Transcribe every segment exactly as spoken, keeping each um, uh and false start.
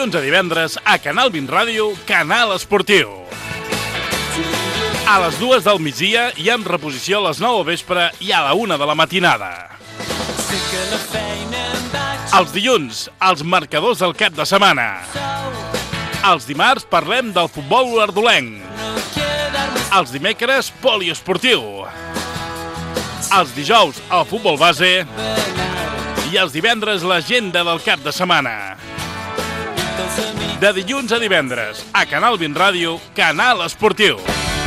dilluns a divendres a Canal vint Ràdio, Canal Esportiu. A les dues del migdia i amb reposició a les nou al vespre i a la una de la matinada. Els dilluns, els marcadors del cap de setmana. Els dimarts parlem del futbol ardolenc. Els dimecres, poliesportiu. Els dijous, el futbol base. I els divendres, l'agenda del cap de setmana. De dilluns a divendres, a Canal vint Ràdio, Canal Esportiu.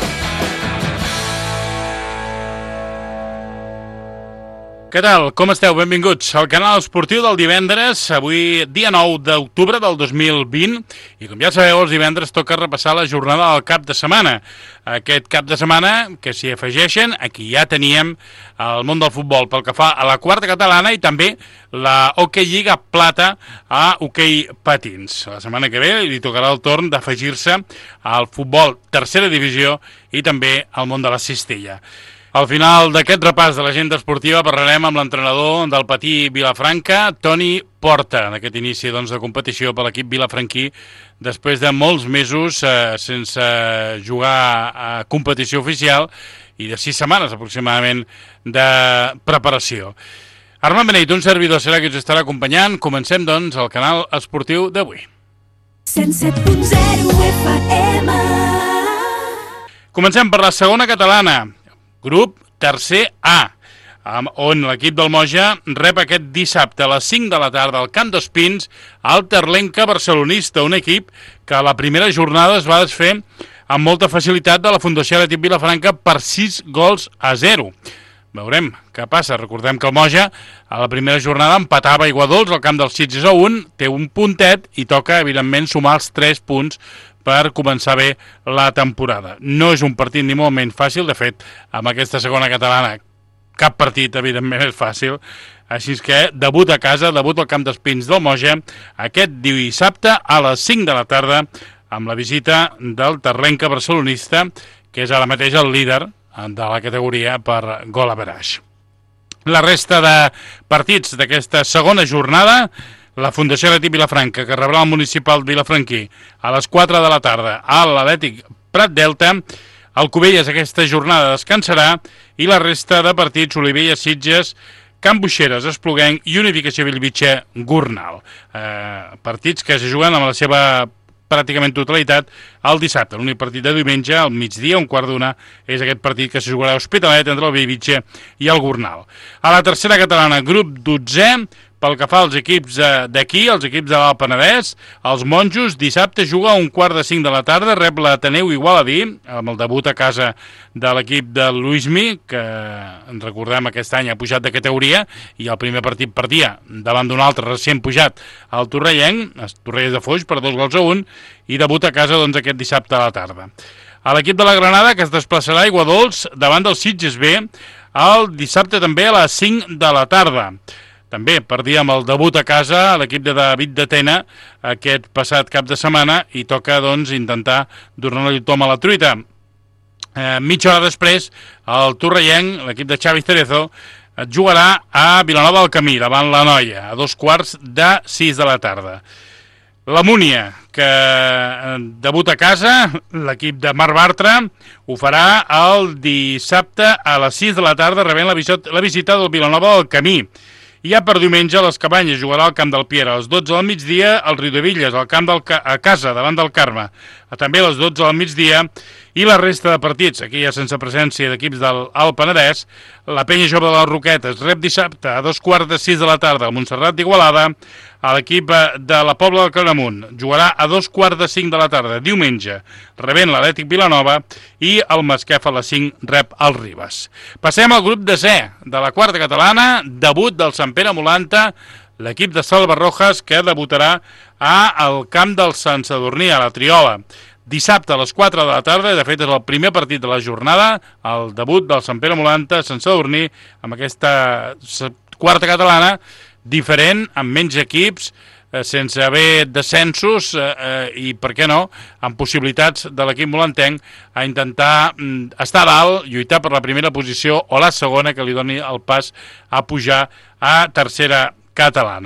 Què tal? Com esteu? Benvinguts al Canal Esportiu del divendres, avui dia nou d'octubre del dos mil vint, i com ja sabeu, els divendres toca repassar la jornada del cap de setmana. Aquest cap de setmana, que s'hi afegeixen, aquí ja teníem el món del futbol pel que fa a la quarta catalana i també la Hockey Lliga Plata a hoquei patins. La setmana que ve li tocarà el torn d'afegir-se al futbol tercera divisió i també al món de la cistella. Al final d'aquest repàs de l'agenda esportiva parlarem amb l'entrenador del Patí Vilafranca, Toni Porta, d'aquest inici doncs, de competició per l'equip vilafranquí després de molts mesos eh, sense jugar a competició oficial i de sis setmanes aproximadament de preparació. Armand Beneit, un servidor serà qui us estarà acompanyant. Comencem, doncs, el canal esportiu d'avui. cent set punt zero F M. Comencem per la segona catalana. Grup tercer A, on l'equip del Moja rep aquest dissabte a les cinc de la tarda al Camp dels Pins al Terlenca barcelonista, un equip que a la primera jornada es va desfer amb molta facilitat de la Fundació Atlètic Vilafranca per sis gols a zero. Veurem què passa. Recordem que el Moja a la primera jornada empatava a Iguadols al camp dels Sitges a un, té un puntet i toca, evidentment, sumar els tres punts per començar bé la temporada. No és un partit ni molt menys fàcil, de fet, amb aquesta segona catalana cap partit, evidentment, és fàcil, així que debut a casa, debut al Camp dels Pins del Moja, aquest dissabte a les cinc de la tarda, amb la visita del Terlenca barcelonista, que és ara mateix el líder de la categoria per gol average. La resta de partits d'aquesta segona jornada, la Fundació Atlètic Vilafranca, que rebrà el municipal vilafranquí a les quatre de la tarda a l'Atlètic Prat Delta. El Cubelles aquesta jornada descansarà i la resta de partits, Olivella, Sitges, Can Buixeres, Espluguenc i Unificació Bellvitge, Gornal. Eh, partits que se juguen amb la seva pràcticament totalitat el dissabte. L'únic partit de diumenge, al migdia, un quart d'una, és aquest partit que se jugarà a Hospitalet entre el Bellvitge i el Gornal. A la tercera catalana, grup dotzè, pel que fa als equips d'aquí, els equips de l'Alt Penedès, els Monjos, dissabte juga a un quart de cinc de la tarda, rep l'Ateneu Igualadí, amb el debut a casa de l'equip de Luismi, que en recordem aquest any ha pujat de categoria, i el primer partit perdia davant d'un altre recent pujat al Torrellenc, el Torrelles de Foix, per dos gols a un, i debut a casa doncs, aquest dissabte a la tarda. A l'equip de la Granada, que es desplaçarà a Iguadols davant del Sitges B, el dissabte també a les cinc de la tarda. També perdíem el debut a casa a l'equip de David de Tena aquest passat cap de setmana i toca doncs, intentar donar-li el tom a la truita. Eh, mitja hora després, el Torrellenc, l'equip de Xavi Cerezo, jugarà a Vilanova del Camí, davant la Noia, a dos quarts de sis de la tarda. La Múnia, que debut a casa, l'equip de Marc Bartra, ho farà el dissabte a les sis de la tarda, rebent la visita, la visita del Vilanova del Camí. I ja per diumenge, les Cabanyes jugarà al Camp del Piera. A les dotze del migdia, el Riudevilles, al camp del, a casa, davant del Carme. També a les dotze del migdia. I la resta de partits, aquí ja sense presència d'equips del Alt Penedès, la Penya Jove de les Roquetes rep dissabte a dos quarts de sis de la tarda al Montserrat d'Igualada, a l'equip de la Pobla del Claramunt jugarà a dos quarts de cinc de la tarda diumenge, rebent l'Atlètic Vilanova, i el Masquef a les cinc rep el Ribes. Passem al grup desè de la quarta catalana, debut del Sant Pere Molanta, l'equip de Salva Rojas, que debutarà al camp del Sant Sadurní, a la Triola. Dissabte a les quatre de la tarda, de fet és el primer partit de la jornada, el debut del Sant Pere Molanta a Sant Sadurní, amb aquesta quarta catalana, diferent, amb menys equips, eh, sense haver descensos eh, eh, i, per què no, amb possibilitats de l'equip molantenc a intentar mm, estar a dalt, lluitar per la primera posició o la segona, que li doni el pas a pujar a tercera catalana.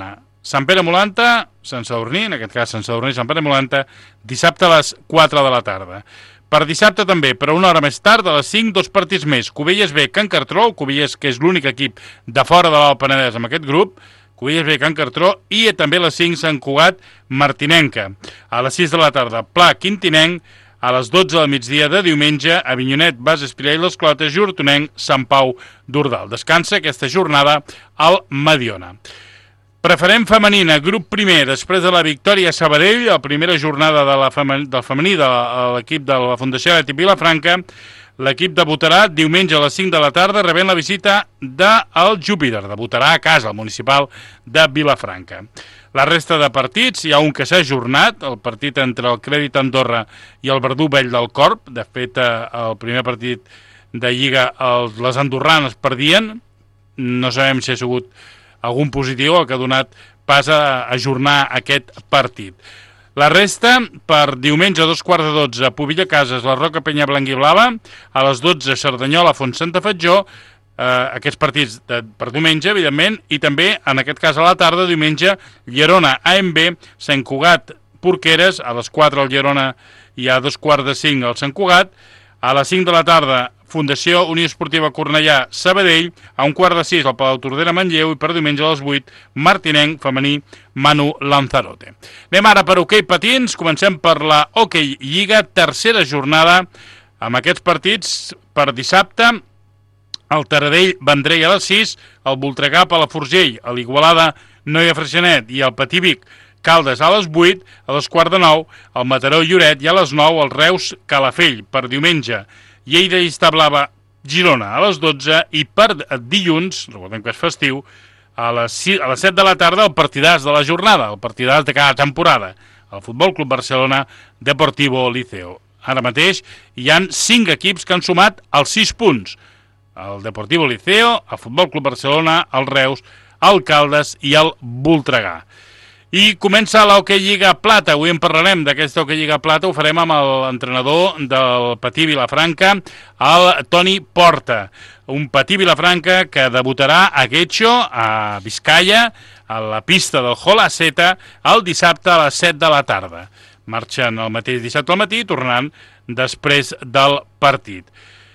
Sant Pere Molanta, Sant Sadurní, en aquest cas Sant Sadurní, Sant Pere Molanta, dissabte a les quatre de la tarda. Per dissabte també, però una hora més tard, a les cinc, dos partits més. Cubelles B, Can Cartró, Cubelles, que és l'únic equip de fora de l'Alt Penedès amb aquest grup, Cubelles B, Can Cartró, i també a les cinc, Sant Cugat, Martinenca. A les sis de la tarda, Pla, Quintinenc, a les dotze del migdia de diumenge, Avinyonet, Bas Espirà i les Clotes, i Hortonenc, Sant Pau d'Ordal. Descansa aquesta jornada al Mediona. Preferent femenina, grup primer, després de la victòria a Sabadell, la primera jornada de la femen... del femení de l'equip de la Fundació Atlètic Vilafranca, l'equip debutarà diumenge a les cinc de la tarda rebent la visita del Júpiter, debutarà a casa, al municipal de Vilafranca. La resta de partits, hi ha un que s'ha ajornat, el partit entre el Crèdit Andorra i el Verdú Vell del Corp. De fet, el primer partit de Lliga els, les andorranes perdien, no sabem si ha sigut algun positiu el que ha donat pas a ajornar aquest partit. La resta, per diumenge a dos quarts de dotze, Pobilla Cases, la Roca Penya Blanc i Blava, a les dotze, Cerdanyola, Font Santa Fatjó, eh, aquests partits de, per diumenge, evidentment, i també, en aquest cas a la tarda, diumenge, Llerona, A M B, Sant Cugat, Porqueres, a les quatre al Llerona i a dos quarts de cinc al Sant Cugat, a les cinc de la tarda, Fundació Unió Esportiva Cornellà, Sabadell, a un quart de sis al Palau Tordera Manlleu i per diumenge a les vuit, Martinenc, femení, Manu Lanzarote. Anem ara per hoquei patins, comencem per la Hockey Lliga, tercera jornada, amb aquests partits per dissabte, el Taradell Vendrell a les sis, el Voltregà Palafrugell, a l'Igualada Noia Freixenet i el Pativic Caldes a les vuit, a les quarts de nou, el Mataró Lloret i a les nou el Reus Calafell. Per diumenge, Lleida i Establava Girona a les dotze i per dilluns, recordem que és festiu, a les, sis, a les set de la tarda el partidàs de la jornada, el partidàs de cada temporada, el Futbol Club Barcelona Deportivo Liceo. Ara mateix hi han cinc equips que han sumat els sis punts, el Deportivo Liceo, el Futbol Club Barcelona, el Reus, el Caldes i el Voltregà. I comença l'Hockey Lliga Plata. Avui en parlarem d'aquesta Hockey Lliga Plata. Ho farem amb l'entrenador del Patí Vilafranca, el Toni Porta. Un Patí Vilafranca que debutarà a Guecho, a Vizcaya, a la pista del Holaceta, el dissabte a les set de la tarda. Marxen el mateix dissabte al matí, tornant després del partit.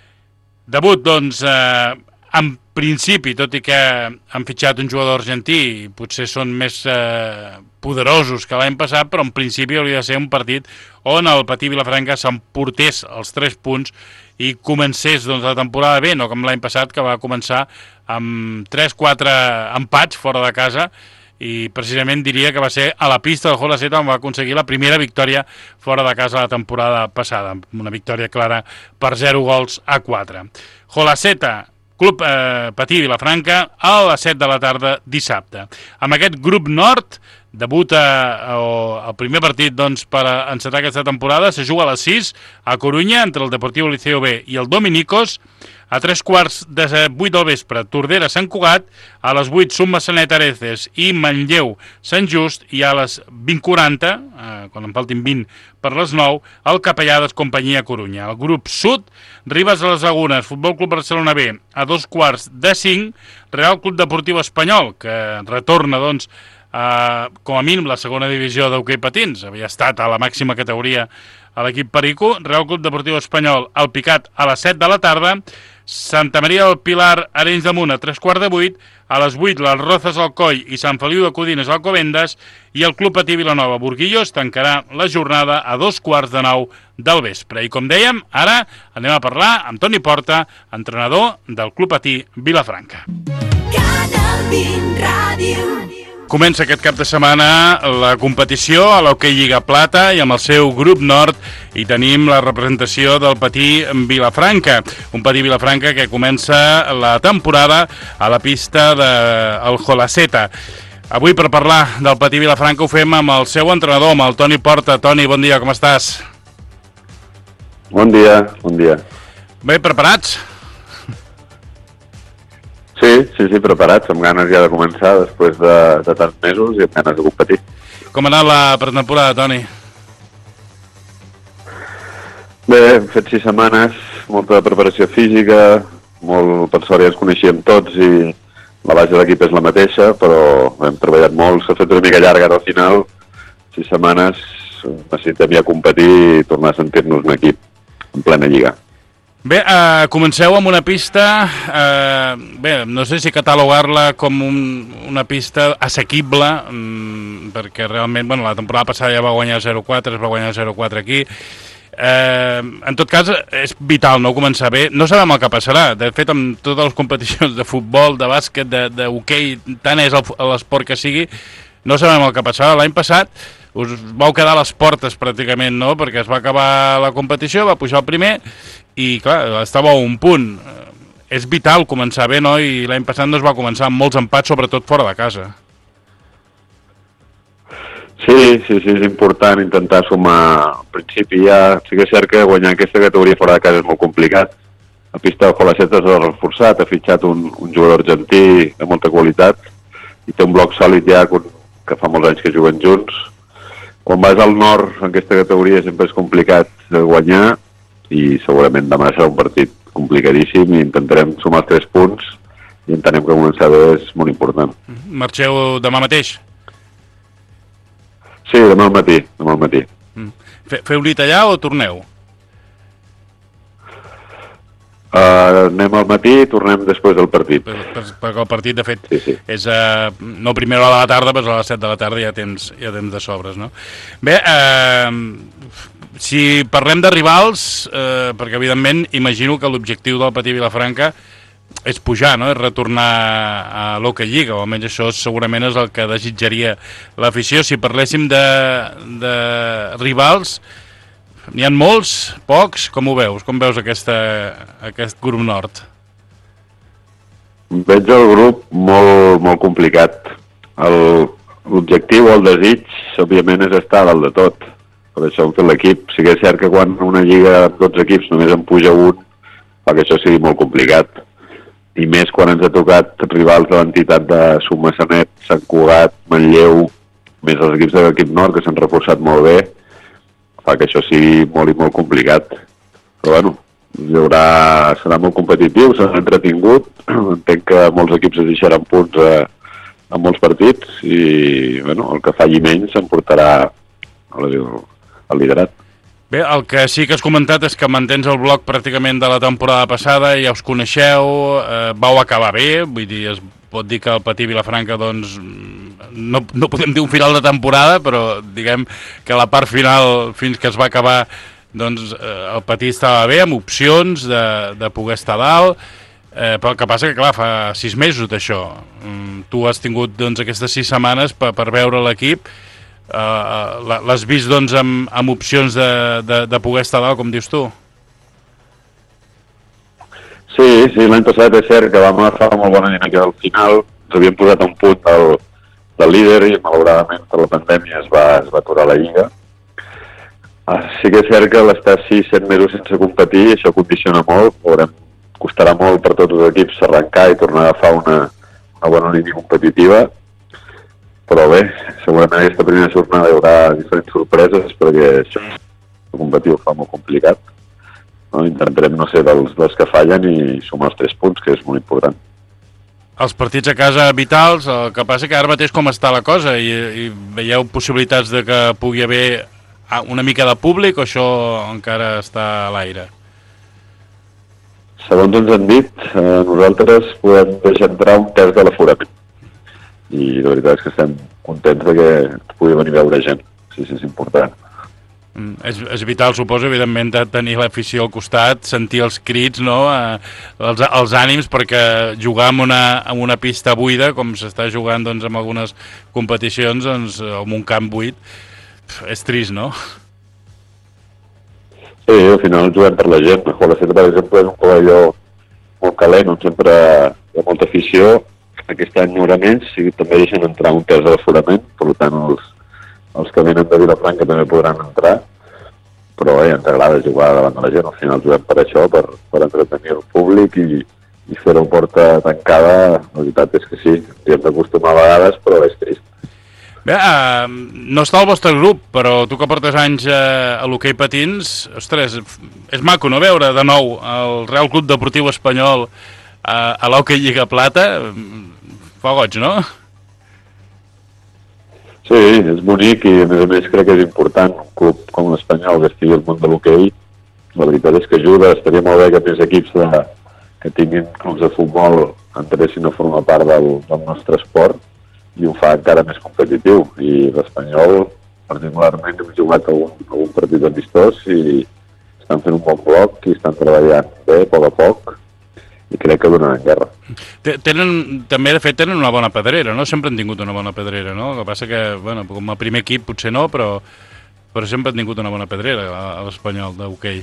Debut, doncs, eh, en principi, tot i que han fitxat un jugador argentí, potser són més eh, poderosos que l'any passat, però en principi hauria de ser un partit on el Patí Vilafranca s'emportés els tres punts i comencés doncs, la temporada bé, no com l'any passat, que va començar amb tres quatre empats fora de casa, i precisament diria que va ser a la pista del Holaceta on va aconseguir la primera victòria fora de casa la temporada passada, una victòria clara per zero gols a quatre. Holaceta, Club eh, Patí Vilafranca, a les set de la tarda dissabte. Amb aquest grup nord, debuta eh, el primer partit doncs, per encetar aquesta temporada, se juga a les sis a Corunya entre el Deportivo Liceo B i el Dominicos. A tres quarts de vuit del vespre, Tordera Sant Cugat, a les vuit Summa Sanet Areces i Manlleu Sant Just, i a les vint quaranta, eh, quan en faltin vint per les nou, el Capellades Companyia Corunya. El grup sud, Ribes a les Lagunes, Futbol Club Barcelona B, a dos quarts de cinc, Real Club Deportiu Espanyol, que retorna doncs Uh, com a mínim la segona divisió d'hoquei patins, havia estat a la màxima categoria a l'equip Perico. Real Club Deportiu Espanyol, el Picat a les set de la tarda, Santa Maria del Pilar, Arenys de Munt a tres quarts de vuit, a les vuit les Rozas Alcoi i Sant Feliu de Codines Alcobendas, i el Club Patí Vilanova Burguillos tancarà la jornada a dos quarts de nou del vespre. I com dèiem, ara anem a parlar amb Toni Porta, entrenador del Club Patí Vilafranca. Canal vint Ràdio. Comença aquest cap de setmana la competició a l'Hockey Lliga Plata i amb el seu grup nord hi tenim la representació del Patí Vilafranca, un Patí Vilafranca que comença la temporada a la pista del Holaceta. Avui per parlar del Patí Vilafranca ho fem amb el seu entrenador, amb el Toni Porta. Toni, bon dia, com estàs? Bon dia, bon dia. Bé, preparats? Sí, sí, sí, preparats, amb ganes ja de començar després de, de tants mesos i amb ganes de competir. Com ha anat la pretemporada, Toni? Bé, hem fet sis setmanes, molta preparació física, molt, per sort ja ens coneixíem tots i, la base de l'equip és la mateixa, però hem treballat molt, s'ha fet una mica llarga ara al final, sis setmanes, necessitem ja competir i tornar a sentir-nos un equip en plena lliga. Bé, eh, comenceu amb una pista, eh, bé, no sé si catalogar-la com un, una pista assequible, mm, perquè realment, bueno, la temporada passada ja va guanyar zero quatre, es va guanyar zero quatre aquí. Eh, en tot cas, és vital no començar bé. No sabem el que passarà. De fet, amb totes les competicions de futbol, de bàsquet, d'hoquei, tant és l'esport que sigui, no sabem el que passarà. L'any passat us vau quedar a les portes pràcticament, no? Perquè es va acabar la competició, va pujar el primer i, clar, estava a un punt. És vital començar bé, no? I l'any passat no es va començar amb molts empats, sobretot fora de casa. Sí, sí, sí, és important intentar sumar. Al principi ja sí que és cert que guanyar aquesta categoria fora de casa és molt complicat. La pista de Colacete s'ha reforçat, ha fitxat un, un jugador argentí de molta qualitat i té un bloc sòlid ja que fa molts anys que juguen junts. Quan vas al nord en aquesta categoria sempre és complicat de guanyar i segurament demà serà un partit complicadíssim i intentarem sumar els tres punts i entenem que començar bé és molt important. Marxeu demà mateix? Sí, demà al matí, demà al matí. Fe, feu nit allà o torneu? Uh, anem al matí i tornem després del partit. Perquè el partit, de fet, sí, sí. és uh, no primera hora de la tarda, però a les set de la tarda ja tens, ja tens de sobres, no? Bé, uh, si parlem de rivals, uh, perquè evidentment imagino que l'objectiu del Patí Vilafranca és pujar, no? És retornar a l'Hockey Lliga, o almenys això segurament és el que desitjaria l'afició. Si parléssim de, de rivals, n'hi ha molts, pocs, com ho veus? Com veus aquesta, aquest grup nord? Veig el grup molt, molt complicat. L'objectiu o el desig, òbviament, és estar dalt de tot. Per això hem fet l'equip. Sí que és cert que quan una lliga amb dotze equips només en puja un, fa que això sigui molt complicat. I més quan ens ha tocat rivals de l'entitat de Sumassanet, Sant Cugat, Manlleu, més els equips de l'equip nord, que s'han reforçat molt bé, fa que això sigui molt i molt complicat. Però bueno, hi haurà, serà molt competitiu, serà entretingut. Entenc que molts equips es deixaran punts a, a molts partits i bueno, el que falli menys s'emportarà el liderat. Bé, el que sí que has comentat és que mantens el bloc pràcticament de la temporada passada, ja us coneixeu, eh, vau acabar bé, vull dir, es pot dir que el Patí Vilafranca, doncs, no, no podem dir un final de temporada, però diguem que la part final, fins que es va acabar, doncs, eh, el Patí estava bé, amb opcions de, de poder estar dalt, eh, però el que passa que, clar, fa sis mesos d'això. Mm, tu has tingut, doncs, aquestes sis setmanes per, per veure l'equip. Uh, l'has vist, doncs, amb, amb opcions de, de, de poder estar dalt, com dius tu? Sí, sí, l'any passat és cert que vam agafar molt bona dinàmica al final, ens havíem posat a un punt del, del líder i malauradament per la pandèmia es va, es va aturar la lliga. Uh, sí que és cert que l'estar sis set mesos sense competir, això condiciona molt, veurem, costarà molt per tots els equips arrencar i tornar a agafar una, una bona línia competitiva. Però bé, segurament aquesta primera jornada hi haurà diferents sorpreses perquè això el competitiu fa molt complicat. No? Intentarem no ser dels, dels que fallen i sumar els tres punts, que és molt important. Els partits a casa vitals, el que passa que ara mateix com està la cosa i, i veieu possibilitats de que pugui haver una mica de públic o això encara està a l'aire? Segons ens han dit, eh, nosaltres podem deixar entrar un terç de l'aforament. I la veritat és que estem contents de que pugui venir a veure gent. Sí, sí, és important. Mm, és, és vital, suposo, evidentment, de tenir l'afició al costat, sentir els crits, no? Eh, els, els ànims, perquè jugar en una, en una pista buida, com s'està jugant, doncs, en algunes competicions, doncs, en un camp buit, és trist, no? Sí, al final juguem per la gent. Colacete, per exemple, és un pavelló molt calent, on sempre hi ha molta afició. Aquest any no haurà menys, i també deixen entrar un terç de l'aforament, per tant els, els que venen de Vilafranca també podran entrar, però eh, ens agrada jugar davant de la gent, al final juguem per això, per, per entretenir el públic i, i fer-ho porta tancada. La veritat és que sí, ens hi hem d'acostumar a vegades, però és trist. Bé, uh, no està al vostre grup, però tu que portes anys uh, a l'hoquei patins, ostres, és maco no veure de nou el Real Club Deportiu Espanyol uh, a l'Hockey Lliga Plata. fa goig, no? Sí, és bonic i a més a més crec que és important un club com l'Espanyol que estigui al món de l'hoquei. La veritat és que ajuda, estaria molt bé que més equips de, que tinguin clubs de futbol entressin a formar part del, del nostre esport i ho fa encara més competitiu. I l'Espanyol, particularment, hem jugat algun, algun partit amistós i estan fent un bon bloc i estan treballant bé, a poc a poc, i crec que donaran guerra. Tenen, també, de fet, tenen una bona pedrera, no? Sempre han tingut una bona pedrera, no? El que passa que, bueno, com a primer equip potser no, però, però sempre han tingut una bona pedrera a, a l'Espanyol d'hoquei.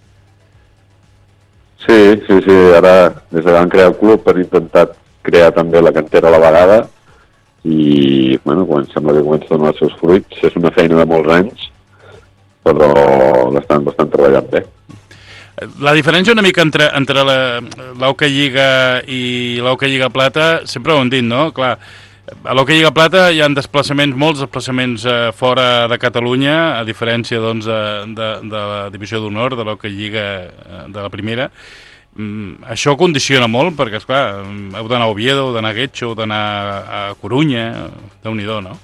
Sí, sí, sí, ara des que van crear el club han intentat crear també la cantera a la vegada i, bueno, quan sembla que comença a donar els seus fruits, és una feina de molts anys, però l'estan bastant treballant bé. La diferència una mica entre, entre l'Hockey Lliga i l'Hockey Lliga Plata, sempre ho hem dit, no? Clar, a l'Hockey Lliga Plata hi ha desplaçaments, molts desplaçaments eh, fora de Catalunya, a diferència doncs, de, de, de la Divisió d'Honor, de l'Hockey Lliga eh, de la primera. Mm, això condiciona molt, perquè, esclar, heu d'anar a Oviedo, heu d'anar a Getxo, heu d'anar a Corunya, déu-n'hi-do, no?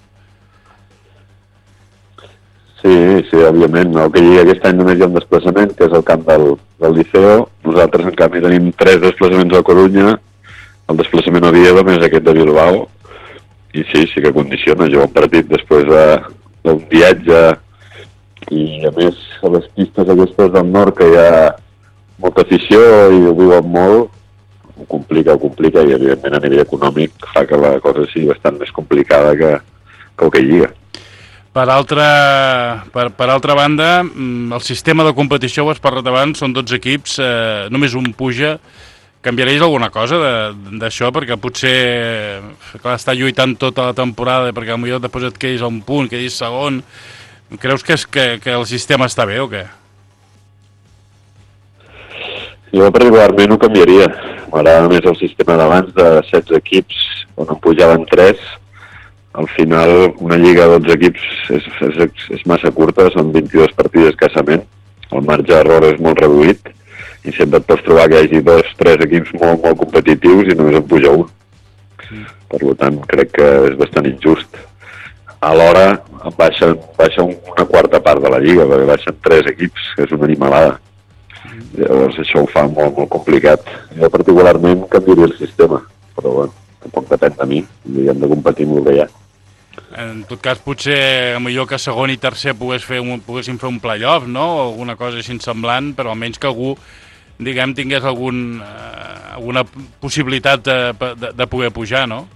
Sí, sí, òbviament. El que lliga aquest any només hi ha un desplaçament, que és el camp del, del Liceo. Nosaltres, en canvi, tenim tres desplaçaments a Corunya, el desplaçament a Oviedo, més aquest de Bilbao. I sí, sí que condiciona. Jugar un partit després d'un de, viatge i, a més, a les pistes aquestes del nord, que hi ha molta afició i ho viuen molt, ho complica, ho complica, i, evidentment, a nivell econòmic fa que la cosa sigui bastant més complicada que, que el que lliga. Per altra, per, per altra banda, el sistema de competició, ho has parlat abans, són dotze equips, eh, només un puja. Canviaries alguna cosa d'això? Perquè potser, clar, està lluitant tota la temporada, perquè potser després et quedis a un punt, quedis segon. Creus que, és, que, que el sistema està bé o què? Jo particularment ho canviaria. M'agrada més el sistema d'abans de setze equips, on en pujaven tres. Al final, una lliga de dotze equips és, és, és massa curta, són vint-i-dues partides escassament, el marge d'error és molt reduït i sempre et pots trobar que hi hagi dos, tres equips molt, molt competitius i només en puja un. Sí. Per tant, crec que és bastant injust. Alhora, baixen, baixa una quarta part de la lliga, perquè baixen tres equips, que és una animalada. Llavors això ho fa molt, molt complicat. Jo particularment canviaria el sistema, però bueno, tampoc depèn de mi, i hem de competir amb el que hi ha. En tot cas, potser millor que segon i tercer pogués fer un, poguessin fer un play-off, no? O alguna cosa així semblant, però almenys que algú, diguem, tingués algun, eh, alguna possibilitat de, de, de poder pujar, no?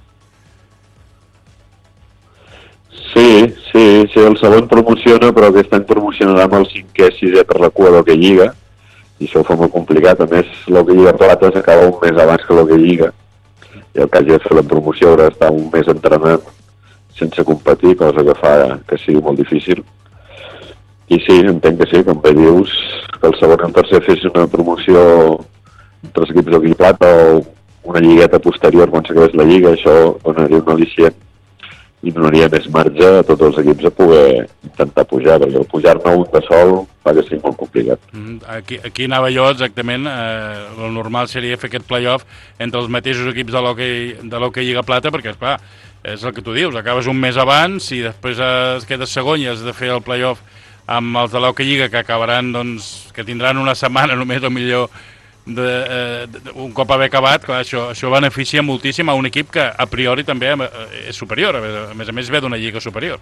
Sí, sí, sí, el segon promociona, però aquest any promocionarà amb el cinquè, sisè per la cua del que lliga, i això ho fa molt complicat. A més, el que lliga Plata s'acaba un mes abans que el que lliga, i el que hagi de fer la promoció haurà d'estar un mes entrenant sense competir, cosa que fa que sigui molt difícil. I sí, entenc que sí, com bé dius, que el segon i el tercer fes una promoció entre els equips d'Hockey Plata o una lligueta posterior quan s'acabés la lliga, això donaria un al·licient i donaria més marge a tots els equips a poder intentar pujar, perquè el pujar-ne un de sol fa que sigui molt complicat. Aquí, aquí anava jo exactament, eh, el normal seria fer aquest play-off entre els mateixos equips de l'hoquei de l'hoquei Lliga Plata, perquè, esclar, és el que tu dius, acabes un mes abans i després es quedes segon i has de fer el play-off amb els de l'Hockey Lliga que acabaran, doncs, que tindran una setmana només o millor de, eh, de, un cop haver acabat. Clar, això, això beneficia moltíssim a un equip que a priori també és superior, a més a més ve d'una lliga superior.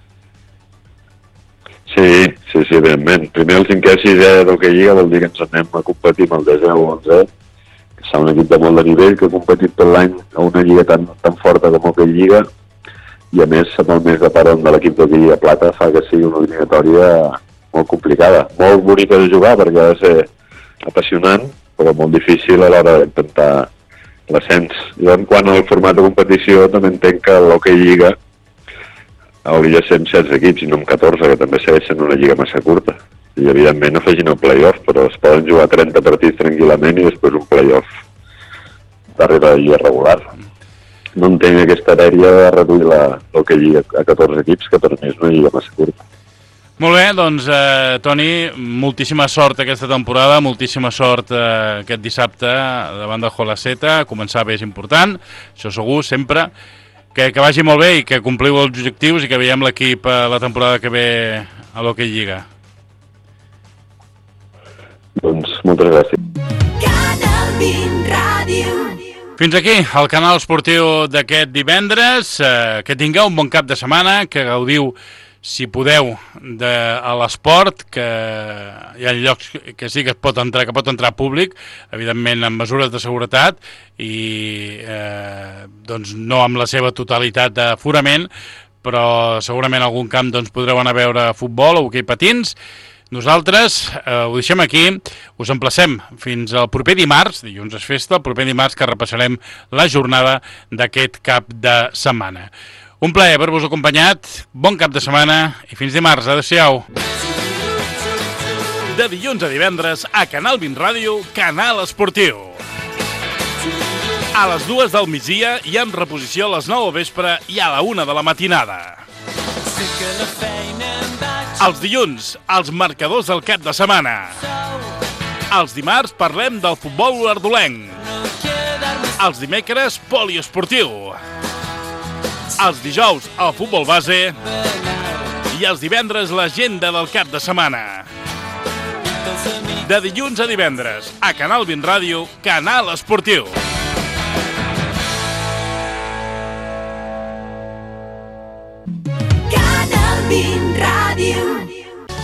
Sí, sí, sí, evidentment. Primer el cinquè sisè d'Hockey Lliga vol dir que ens anem a competir amb el desè o onzè, que serà un equip de molt de nivell que ha competit tot l'any a una lliga tan, tan forta com Hockey Lliga, i a més amb el mes de paron de l'equip d'Hockey Lliga Plata fa que sigui una eliminatòria molt complicada, molt bonica de jugar perquè ha de ser apassionant, però molt difícil a l'hora d'intentar l'ascens. Jo, en quant al format de competició, també entenc que l'Hockey Lliga hauria de ser amb setze equips i no amb catorze, que també segueix sent una lliga massa curta. I, evidentment, afegint el play-off, però es poden jugar trenta partits tranquil·lament i després un play-off darrere de lliga regular. No entenc aquesta dèria de reduir l'Hockey Lliga a catorze equips, que per mi és una lliga massa curta. Molt bé, doncs, eh, Toni, moltíssima sort aquesta temporada, moltíssima sort eh, aquest dissabte davant de Jolaceta, començar bé és important, això segur, sempre, que, que vagi molt bé i que compliu els objectius i que veiem l'equip eh, la temporada que ve a l'Hockey Lliga. Doncs moltes gràcies. Canal vint Ràdio. Fins aquí el canal esportiu d'aquest divendres, eh, que tingueu un bon cap de setmana, que gaudiu, si podeu, de, a l'esport, que hi ha llocs que sí que es pot entrar, que pot entrar públic, evidentment amb mesures de seguretat i eh, doncs no amb la seva totalitat d'aforament, però segurament a algun camp doncs, podreu anar a veure futbol o hoquei patins. Nosaltres eh, ho deixem aquí, us emplacem fins al proper dimarts, dilluns és festa, el proper dimarts que repassarem la jornada d'aquest cap de setmana. Un plaer haver-vos acompanyat, bon cap de setmana i fins dimarts, adéu-siau. De dilluns a divendres a Canal vint Ràdio, Canal Esportiu. A les dues del migdia i en reposició a les nou del vespre i a la una de la matinada. Els dilluns, els marcadors del cap de setmana. Els dimarts parlem del futbol olordolenc. Els dimecres, poliesportiu. Els dijous, el futbol base. I els divendres, l'agenda del cap de setmana. De dilluns a divendres, a Canal vint Ràdio, Canal Esportiu.